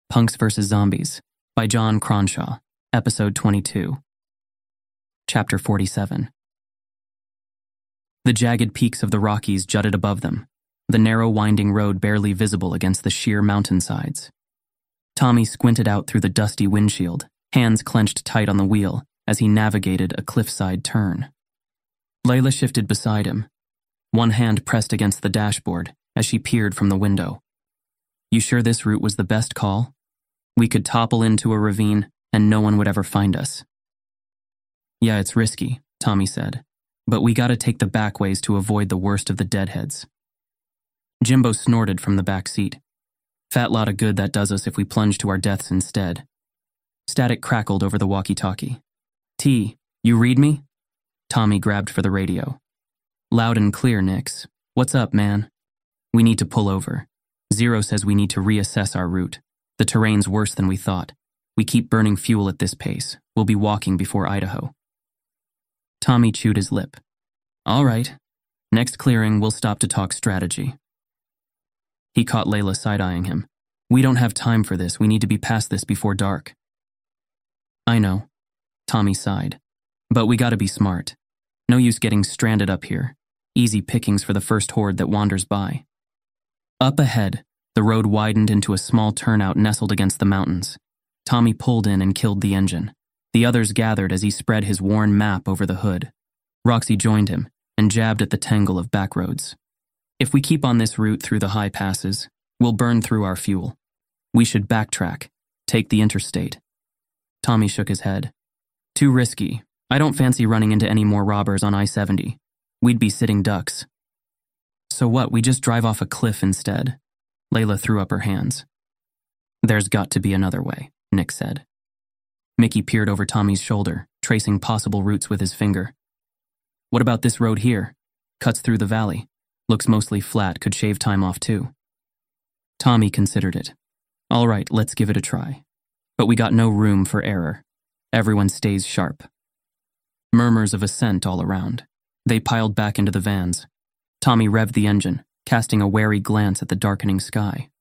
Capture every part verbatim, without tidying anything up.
Punks versus. Zombies by John Cronshaw, Episode twenty-two. Chapter forty-seven. The jagged peaks of the Rockies jutted above them, the narrow winding road barely visible against the sheer mountainsides. Tommy squinted out through the dusty windshield, hands clenched tight on the wheel as he navigated a cliffside turn. Layla shifted beside him, one hand pressed against the dashboard as she peered from the window. "You sure this route was the best call? We could topple into a ravine and no one would ever find us." "Yeah, it's risky," Tommy said, "but we gotta take the back ways to avoid the worst of the deadheads." Jimbo snorted from the back seat. "Fat lot of good that does us if we plunge to our deaths instead." Static crackled over the walkie-talkie. "T, you read me?" Tommy grabbed for the radio. "Loud and clear, Nix. What's up, man?" "We need to pull over. Zero says we need to reassess our route. The terrain's worse than we thought. We keep burning fuel at this pace. We'll be walking before Idaho." Tommy chewed his lip. "All right. Next clearing, we'll stop to talk strategy." He caught Layla side-eyeing him. "We don't have time for this. We need to be past this before dark." "I know," Tommy sighed. "But we gotta be smart. No use getting stranded up here. Easy pickings for the first horde that wanders by." Up ahead, the road widened into a small turnout nestled against the mountains. Tommy pulled in and killed the engine. The others gathered as he spread his worn map over the hood. Roxy joined him and jabbed at the tangle of back roads. "If we keep on this route through the high passes, we'll burn through our fuel. We should backtrack, take the interstate." Tommy shook his head. "Too risky. I don't fancy running into any more robbers on I seventy. We'd be sitting ducks." "So what, we just drive off a cliff instead?" Layla threw up her hands. "There's got to be another way," Nick said. Mickey peered over Tommy's shoulder, tracing possible routes with his finger. "What about this road here? Cuts through the valley. Looks mostly flat, could shave time off too." Tommy considered it. "All right, let's give it a try. But we got no room for error. Everyone stays sharp." Murmurs of assent all around. They piled back into the vans. Tommy revved the engine, casting a wary glance at the darkening sky.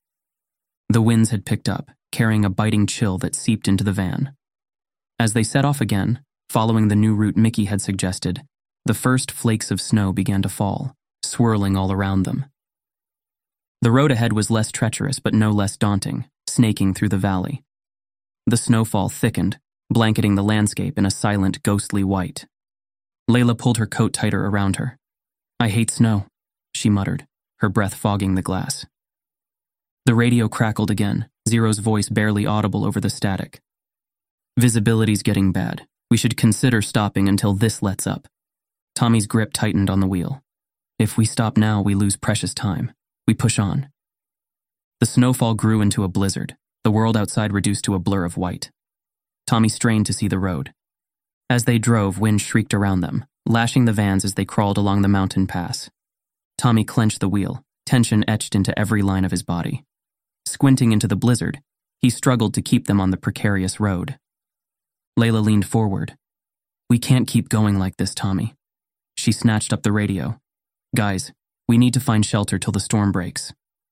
The winds had picked up, carrying a biting chill that seeped into the van. As they set off again, following the new route Mickey had suggested, the first flakes of snow began to fall, swirling all around them. The road ahead was less treacherous but no less daunting, snaking through the valley. The snowfall thickened, blanketing the landscape in a silent, ghostly white. Layla pulled her coat tighter around her. "I hate snow," she muttered, her breath fogging the glass. The radio crackled again, Zero's voice barely audible over the static. "Visibility's getting bad. We should consider stopping until this lets up." Tommy's grip tightened on the wheel. "If we stop now, we lose precious time. We push on." The snowfall grew into a blizzard, the world outside reduced to a blur of white. Tommy strained to see the road. As they drove, wind shrieked around them, lashing the vans as they crawled along the mountain pass. Tommy clenched the wheel, tension etched into every line of his body. Squinting into the blizzard, he struggled to keep them on the precarious road. Layla leaned forward. "We can't keep going like this, Tommy." She snatched up the radio. "Guys, we need to find shelter till the storm breaks."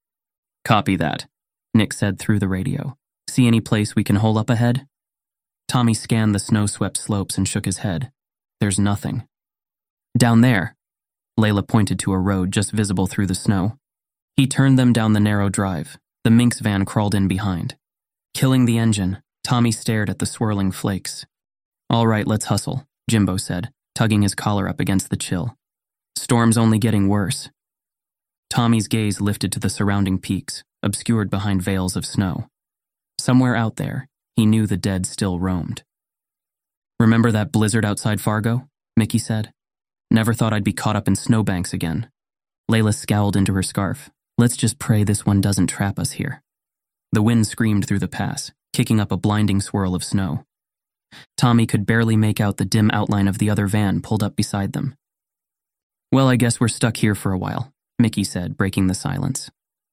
"Copy that," Nick said through the radio. "See any place we can hole up ahead?" Tommy scanned the snow-swept slopes and shook his head. "There's nothing." "Down there." Layla pointed to a road just visible through the snow. He turned them down the narrow drive. The Minx van crawled in behind. Killing the engine, Tommy stared at the swirling flakes. "All right, let's hustle," Jimbo said, tugging his collar up against the chill. "Storm's only getting worse." Tommy's gaze lifted to the surrounding peaks, obscured behind veils of snow. Somewhere out there, he knew the dead still roamed. "Remember that blizzard outside Fargo?" Mickey said. "Never thought I'd be caught up in snowbanks again." Layla scowled into her scarf. "Let's just pray this one doesn't trap us here." The wind screamed through the pass, kicking up a blinding swirl of snow. Tommy could barely make out the dim outline of the other van pulled up beside them. "Well, I guess we're stuck here for a while," Mickey said, breaking the silence.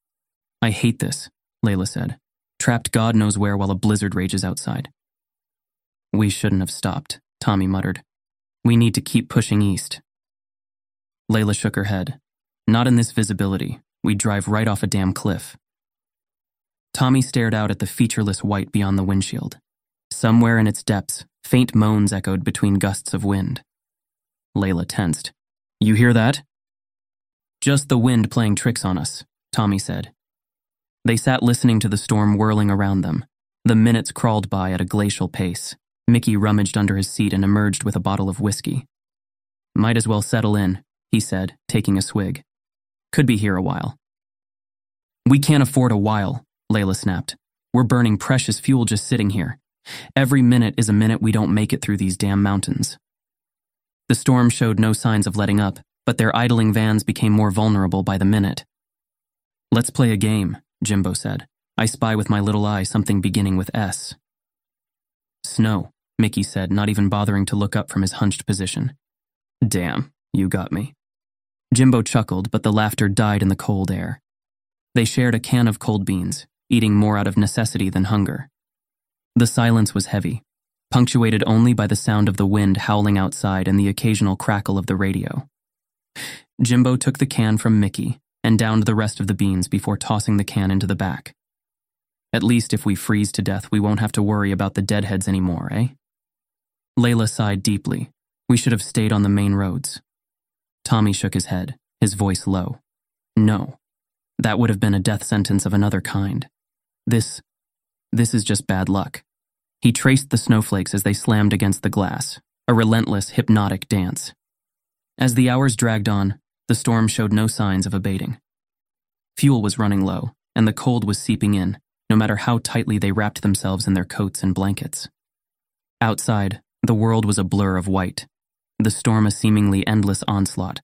"I hate this," Layla said. "Trapped God knows where while a blizzard rages outside." "We shouldn't have stopped," Tommy muttered. "We need to keep pushing east." Layla shook her head. "Not in this visibility. We'd drive right off a damn cliff." Tommy stared out at the featureless white beyond the windshield. Somewhere in its depths, faint moans echoed between gusts of wind. Layla tensed. You hear that? Just the wind playing tricks on us, Tommy said. They sat listening to the storm whirling around them. The minutes crawled by at a glacial pace. Mickey rummaged under his seat and emerged with a bottle of whiskey. Might as well settle in, he said, taking a swig. Could be here a while. We can't afford a while, Layla snapped. We're burning precious fuel just sitting here. Every minute is a minute we don't make it through these damn mountains. The storm showed no signs of letting up, but their idling vans became more vulnerable by the minute. Let's play a game, Jimbo said. I spy with my little eye something beginning with S. Snow, Mickey said, not even bothering to look up from his hunched position. Damn, you got me. Jimbo chuckled, but the laughter died in the cold air. They shared a can of cold beans, eating more out of necessity than hunger. The silence was heavy, punctuated only by the sound of the wind howling outside and the occasional crackle of the radio. Jimbo took the can from Mickey and downed the rest of the beans before tossing the can into the back. At least if we freeze to death, we won't have to worry about the deadheads anymore, eh? Layla sighed deeply. We should have stayed on the main roads. Tommy shook his head, his voice low. No, that would have been a death sentence of another kind. This, this is just bad luck. He traced the snowflakes as they slammed against the glass, a relentless, hypnotic dance. As the hours dragged on, the storm showed no signs of abating. Fuel was running low, and the cold was seeping in, no matter how tightly they wrapped themselves in their coats and blankets. Outside, the world was a blur of white, the storm a seemingly endless onslaught.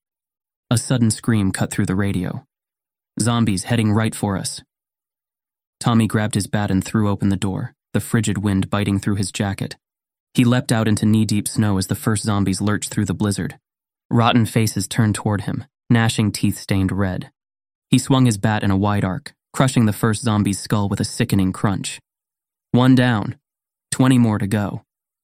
A sudden scream cut through the radio. Zombies heading right for us. Tommy grabbed his bat and threw open the door, the frigid wind biting through his jacket. He leapt out into knee-deep snow as the first zombies lurched through the blizzard. Rotten faces turned toward him, gnashing teeth stained red. He swung his bat in a wide arc, crushing the first zombie's skull with a sickening crunch. One down. Twenty more to go.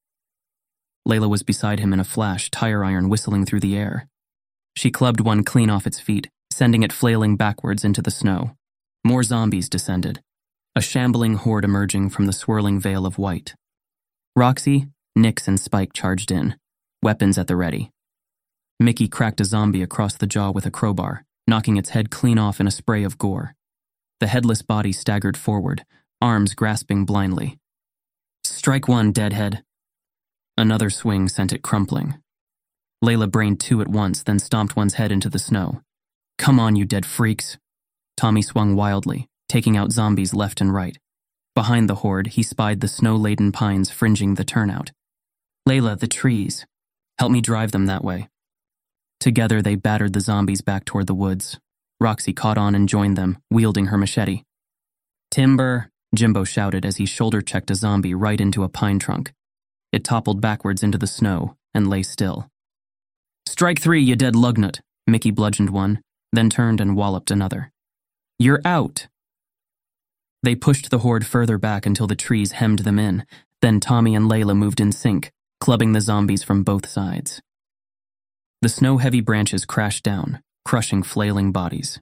Layla was beside him in a flash, tire iron whistling through the air. She clubbed one clean off its feet, sending it flailing backwards into the snow. More zombies descended, a shambling horde emerging from the swirling veil of white. Roxy, Nix, and Spike charged in, weapons at the ready. Mickey cracked a zombie across the jaw with a crowbar, knocking its head clean off in a spray of gore. The headless body staggered forward, arms grasping blindly. Strike one, deadhead. Another swing sent it crumpling. Layla brained two at once, then stomped one's head into the snow. Come on, you dead freaks. Tommy swung wildly, taking out zombies left and right. Behind the horde, he spied the snow-laden pines fringing the turnout. Layla, the trees. Help me drive them that way. Together, they battered the zombies back toward the woods. Roxy caught on and joined them, wielding her machete. Timber, Jimbo shouted as he shoulder-checked a zombie right into a pine trunk. It toppled backwards into the snow and lay still. Strike three, you dead lugnut, Mickey bludgeoned one, then turned and walloped another. You're out. They pushed the horde further back until the trees hemmed them in, then Tommy and Layla moved in sync, clubbing the zombies from both sides. The snow-heavy branches crashed down, crushing flailing bodies.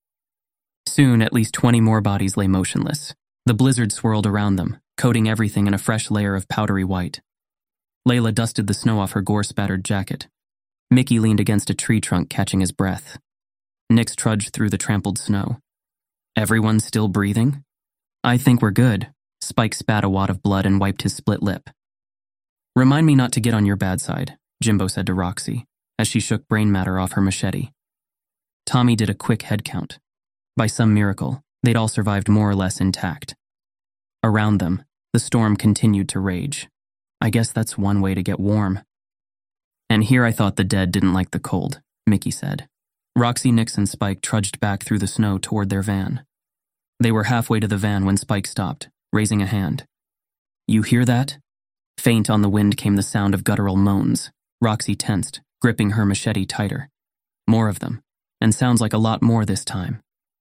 Soon, at least twenty more bodies lay motionless. The blizzard swirled around them, coating everything in a fresh layer of powdery white. Layla dusted the snow off her gore-spattered jacket. Mickey leaned against a tree trunk, catching his breath. Nix trudged through the trampled snow. Everyone still breathing? I think we're good. Spike spat a wad of blood and wiped his split lip. Remind me not to get on your bad side, Jimbo said to Roxy, as she shook brain matter off her machete. Tommy did a quick head count. By some miracle, they'd all survived more or less intact. Around them, the storm continued to rage. I guess that's one way to get warm. And here I thought the dead didn't like the cold, Mickey said. Roxy, Nix, and Spike trudged back through the snow toward their van. They were halfway to the van when Spike stopped, raising a hand. You hear that? Faint on the wind came the sound of guttural moans. Roxy tensed, gripping her machete tighter. More of them, and sounds like a lot more this time.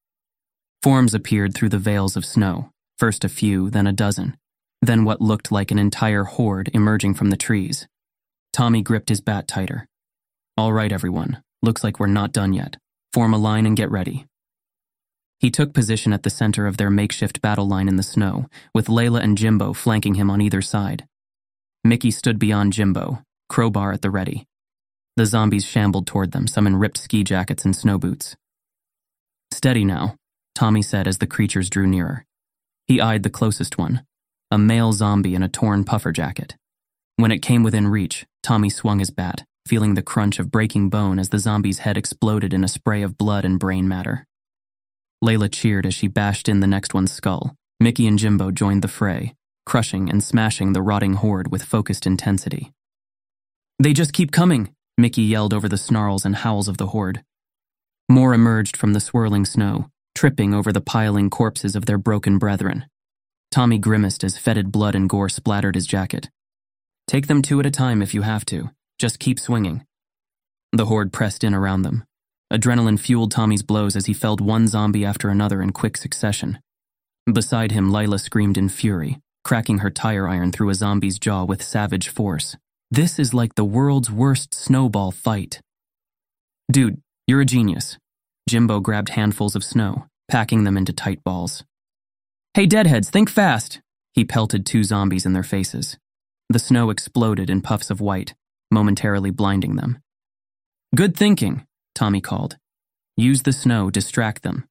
Forms appeared through the veils of snow, first a few, then a dozen, then what looked like an entire horde emerging from the trees. Tommy gripped his bat tighter. All right, everyone, looks like we're not done yet. Form a line and get ready. He took position at the center of their makeshift battle line in the snow, with Layla and Jimbo flanking him on either side. Mickey stood beyond Jimbo, crowbar at the ready. The zombies shambled toward them, some in ripped ski jackets and snow boots. "Steady now," Tommy said as the creatures drew nearer. He eyed the closest one, a male zombie in a torn puffer jacket. When it came within reach, Tommy swung his bat, feeling the crunch of breaking bone as the zombie's head exploded in a spray of blood and brain matter. Layla cheered as she bashed in the next one's skull. Mickey and Jimbo joined the fray, crushing and smashing the rotting horde with focused intensity. "They just keep coming," Mickey yelled over the snarls and howls of the horde. More emerged from the swirling snow, tripping over the piling corpses of their broken brethren. Tommy grimaced as fetid blood and gore splattered his jacket. "Take them two at a time if you have to. Just keep swinging." The horde pressed in around them. Adrenaline fueled Tommy's blows as he felled one zombie after another in quick succession. Beside him, Layla screamed in fury, cracking her tire iron through a zombie's jaw with savage force. "This is like the world's worst snowball fight." "Dude, you're a genius." Jimbo grabbed handfuls of snow, packing them into tight balls. "Hey, deadheads, think fast!" He pelted two zombies in their faces. The snow exploded in puffs of white, momentarily blinding them. "Good thinking," Tommy called. "Use the snow, distract them."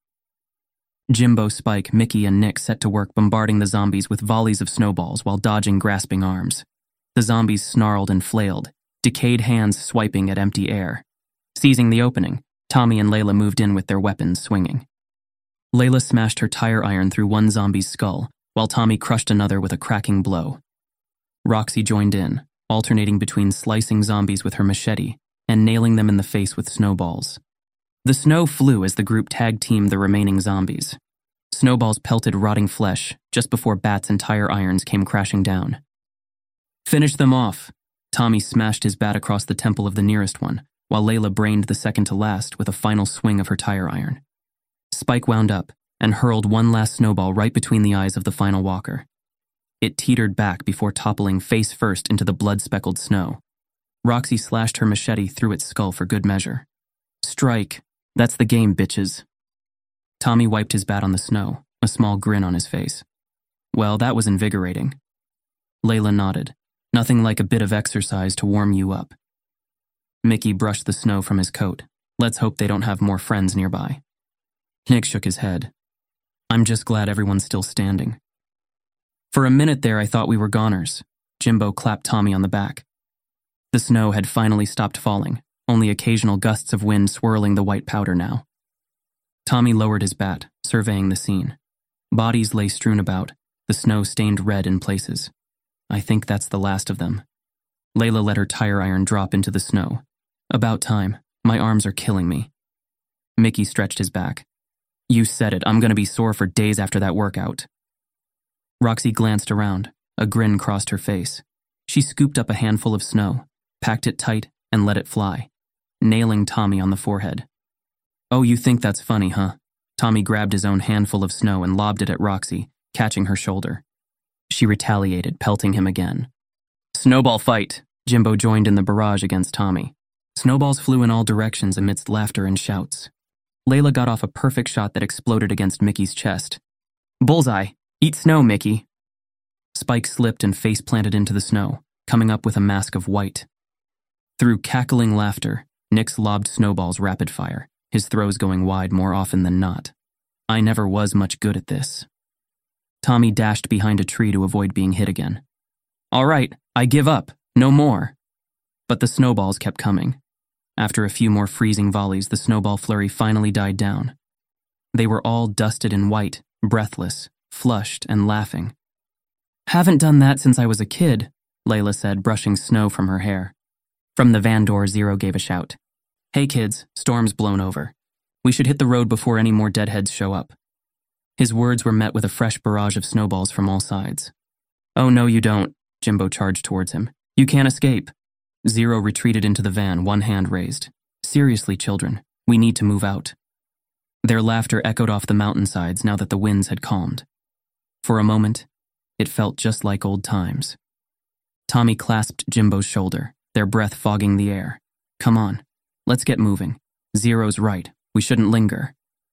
Jimbo, Spike, Mickey, and Nick set to work bombarding the zombies with volleys of snowballs while dodging grasping arms. The zombies snarled and flailed, decayed hands swiping at empty air. Seizing the opening, Tommy and Layla moved in with their weapons swinging. Layla smashed her tire iron through one zombie's skull, while Tommy crushed another with a cracking blow. Roxy joined in, alternating between slicing zombies with her machete and nailing them in the face with snowballs. The snow flew as the group tag-teamed the remaining zombies. Snowballs pelted rotting flesh just before bats and tire irons came crashing down. "Finish them off." Tommy smashed his bat across the temple of the nearest one, while Layla brained the second to last with a final swing of her tire iron. Spike wound up and hurled one last snowball right between the eyes of the final walker. It teetered back before toppling face first into the blood-speckled snow. Roxy slashed her machete through its skull for good measure. "Strike. That's the game, bitches." Tommy wiped his bat on the snow, a small grin on his face. "Well, that was invigorating." Layla nodded. "Nothing like a bit of exercise to warm you up." Mickey brushed the snow from his coat. "Let's hope they don't have more friends nearby." Nick shook his head. "I'm just glad everyone's still standing." "For a minute there, I thought we were goners." Jimbo clapped Tommy on the back. The snow had finally stopped falling, only occasional gusts of wind swirling the white powder now. Tommy lowered his bat, surveying the scene. Bodies lay strewn about, the snow stained red in places. "I think that's the last of them." Layla let her tire iron drop into the snow. "About time. My arms are killing me." Mickey stretched his back. "You said it, I'm gonna be sore for days after that workout." Roxy glanced around. A grin crossed her face. She scooped up a handful of snow, packed it tight, and let it fly, nailing Tommy on the forehead. "Oh, you think that's funny, huh?" Tommy grabbed his own handful of snow and lobbed it at Roxy, catching her shoulder. She retaliated, pelting him again. "Snowball fight!" Jimbo joined in the barrage against Tommy. Snowballs flew in all directions amidst laughter and shouts. Layla got off a perfect shot that exploded against Mickey's chest. "Bullseye! Eat snow, Mickey!" Spike slipped and face planted into the snow, coming up with a mask of white. Through cackling laughter, Nix lobbed snowballs rapid fire, his throws going wide more often than not. I never was much good at this. Tommy dashed behind a tree to avoid being hit again. "All right, I give up. No more." But the snowballs kept coming. After a few more freezing volleys, the snowball flurry finally died down. They were all dusted in white, breathless, flushed, and laughing. "Haven't done that since I was a kid," Layla said, brushing snow from her hair. From the van door, Zero gave a shout. "Hey kids, storm's blown over. We should hit the road before any more deadheads show up." His words were met with a fresh barrage of snowballs from all sides. "Oh no you don't," Jimbo charged towards him. "You can't escape." Zero retreated into the van, one hand raised. "Seriously, children, we need to move out." Their laughter echoed off the mountainsides now that the winds had calmed. For a moment, it felt just like old times. Tommy clasped Jimbo's shoulder, their breath fogging the air. "Come on, let's get moving. Zero's right, we shouldn't linger."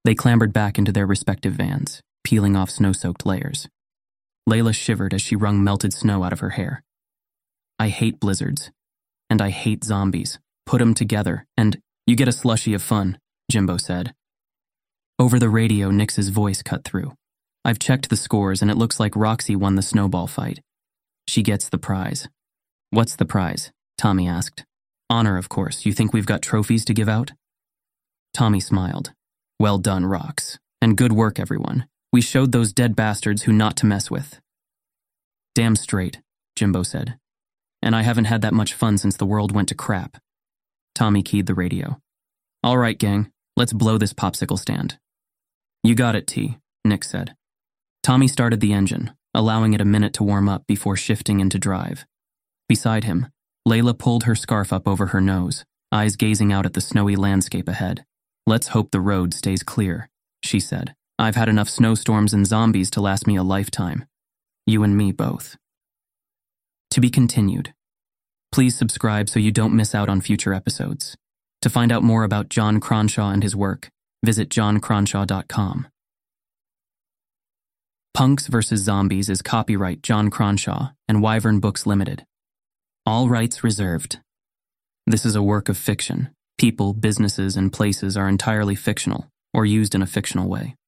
They clambered back into their respective vans, peeling off snow-soaked layers. Layla shivered as she wrung melted snow out of her hair. I hate blizzards. And I hate zombies. Put 'em together, and you get a slushie of fun, Jimbo said. Over the radio, Nix's voice cut through. I've checked the scores, and it looks like Roxy won the snowball fight. She gets the prize. What's the prize? Tommy asked. Honor, of course. You think we've got trophies to give out? Tommy smiled. Well done, Rox. And good work, everyone. We showed those dead bastards who not to mess with. Damn straight, Jimbo said. And I haven't had that much fun since the world went to crap. Tommy keyed the radio. All right, gang, let's blow this popsicle stand. You got it, T, Nick said. Tommy started the engine, allowing it a minute to warm up before shifting into drive. Beside him, Layla pulled her scarf up over her nose, eyes gazing out at the snowy landscape ahead. Let's hope the road stays clear, she said. I've had enough snowstorms and zombies to last me a lifetime. You and me both. To be continued. Please subscribe so you don't miss out on future episodes. To find out more about John Cronshaw and his work, visit john cronshaw dot com. Punks versus. Zombies is copyright John Cronshaw and Wyvern Books Limited. All rights reserved. This is a work of fiction. People, businesses, and places are entirely fictional or used in a fictional way.